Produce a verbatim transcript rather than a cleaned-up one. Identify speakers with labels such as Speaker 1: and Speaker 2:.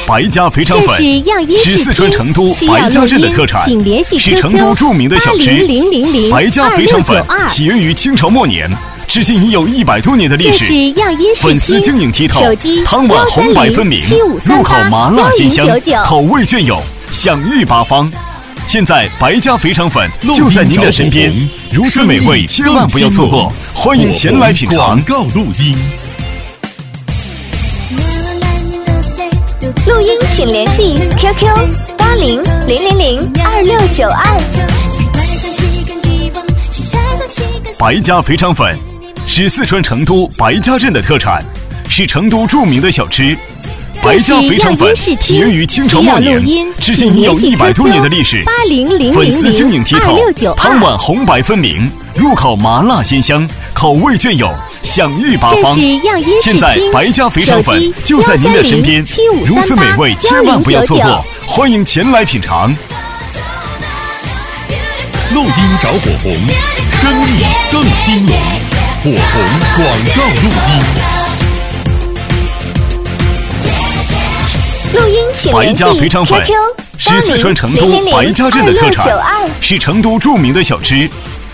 Speaker 1: 白家肥肠粉是四川成都白家镇的特产，是成都著名的小吃。白家肥肠粉起源于清朝末年，至今已有一百多年的历史。粉丝晶莹剔透，汤碗红白分明，入口麻辣鲜香，口味隽永，享誉八方。现在白家肥肠粉就在您的身边，如此美味，千万不要错过！欢迎前来品尝。
Speaker 2: 广告录音，
Speaker 3: 录音请联系 Q Q 八零零零零二六九二。
Speaker 1: 白家肥肠粉是四川成都白家镇的特产，是成都著名的小吃。白家肥肠粉起源于清朝末年，至今已有一百多年的历史。粉丝晶莹剔透，汤碗红白分明，入口麻辣鲜香，口味隽永，享誉八方。现在白家肥肠粉就在您的身边，如此美味，千万不要错过！欢迎前来品尝。
Speaker 2: 录音找火红，生意更兴隆。火红广告录音。
Speaker 3: 录音请联系 Q Q
Speaker 1: 是四川成都白家镇的特产，是成都著名的小吃。